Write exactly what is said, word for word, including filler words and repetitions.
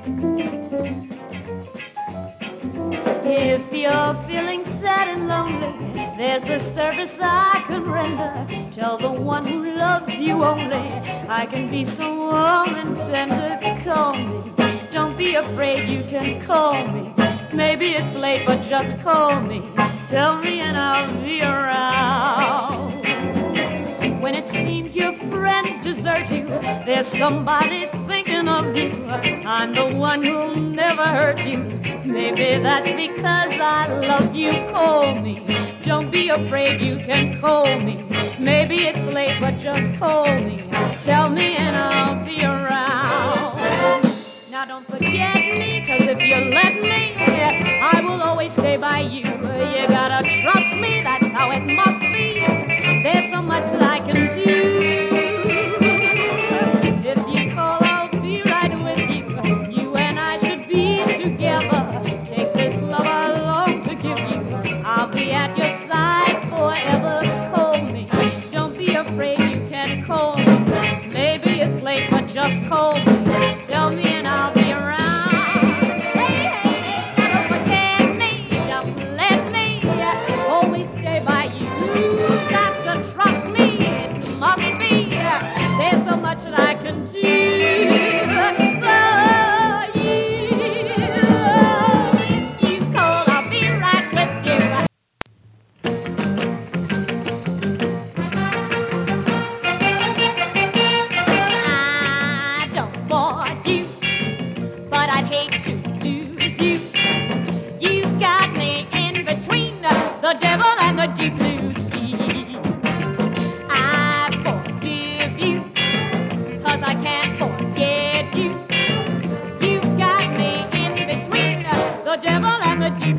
If you're feeling sad and lonely, there's a service I can render. Tell the one who loves you only, I can be so warm and tender. Call me, don't be afraid, you can call me. Maybe it's late, but just call me. Tell me and I'll be around. When it seems your friends desert you, there's somebody thinking of you. I'm the one who'll never hurt you. Maybe that's because I love you. Call me, don't be afraid, you can call me. Maybe it's late, but just call me. Tell me and I'll be around. Now don't forget me, cause if you let me, I will always stay by you. You gotta trust me, that's how it must be. There's so much that I can do. If you call, I'll be right with you. You and I should be together. Take this love I long to give you. I'll be at your side forever. Call me, don't be afraid, you can call me. Maybe it's late, but just call me. Tell me and I'll be around. Hey, hey, hey, don't forget me. Just let me always stay by you. You've got to trust me. It must be. There's so much that I can do for you. If you call, I'll be right with you. I don't want you, but I'd hate to lose you. You've got me in between the devil and the deep blue sea. I forgive you, cause I can't forget you. You've got me in between the devil and the deep